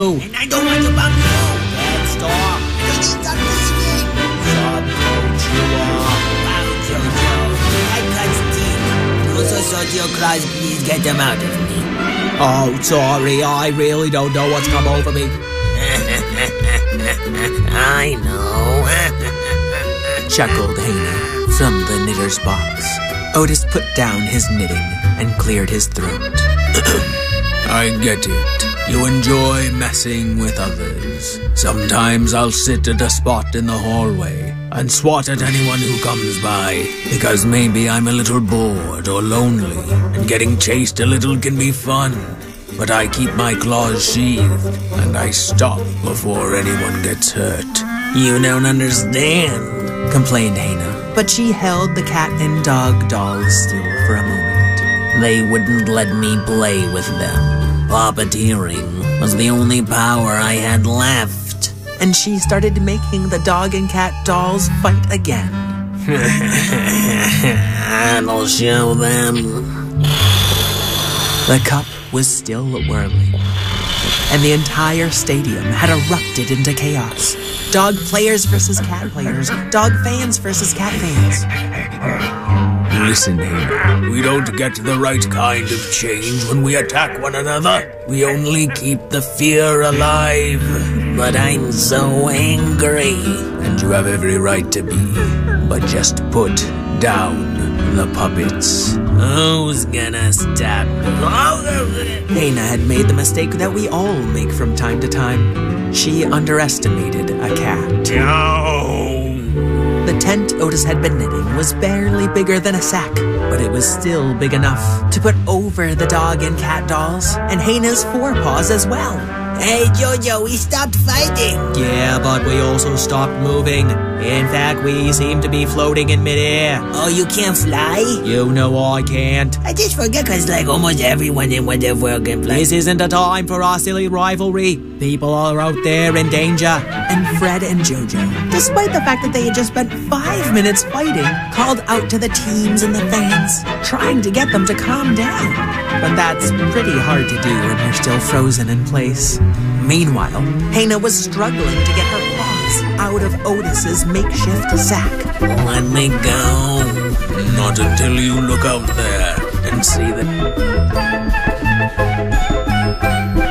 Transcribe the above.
And I don't want to bang you. Let's stop. Because stop listening. Stop, Coach, you are. Wow, Jojo. I cut Steve. Also, Sergio Claus, please get them out of me. Oh, sorry. I really don't know what's come over me. I know. Chuckled Hana from the knitter's box. Otis put down his knitting and cleared his throat. I get it. You enjoy messing with others. Sometimes I'll sit at a spot in the hallway and swat at anyone who comes by, because maybe I'm a little bored or lonely, and getting chased a little can be fun. But I keep my claws sheathed, and I stop before anyone gets hurt. You don't understand, complained Hana, but she held the cat and dog dolls still for a moment. They wouldn't let me play with them. Puppeteering was the only power I had left. And she started making the dog and cat dolls fight again. I'll show them. The cup was still whirling, and the entire stadium had erupted into chaos. Dog players versus cat players. Dog fans versus cat fans. Listen, Hana, we don't get the right kind of change when we attack one another. We only keep the fear alive. But I'm so angry. And you have every right to be. But just put down the puppets. Who's gonna stop me? Hana had made the mistake that we all make from time to time. She underestimated a cat. No! The tent Otis had been knitting was barely bigger than a sack, but it was still big enough to put over the dog and cat dolls, and Hana's forepaws as well. Hey, Jojo, we stopped fighting. Yeah, but we also stopped moving. In fact, we seem to be floating in midair. Oh, you can't fly? You know I can't. I just forget because like almost everyone in whatever world can fly. This isn't a time for our silly rivalry. People are out there in danger. And Fred and Jojo, despite the fact that they had just spent 5 minutes fighting, called out to the teams and the fans, trying to get them to calm down. But that's pretty hard to do when you're still frozen in place. Meanwhile, Hana was struggling to get her paws out of Otis's makeshift sack. Let me go. Not until you look out there and see that.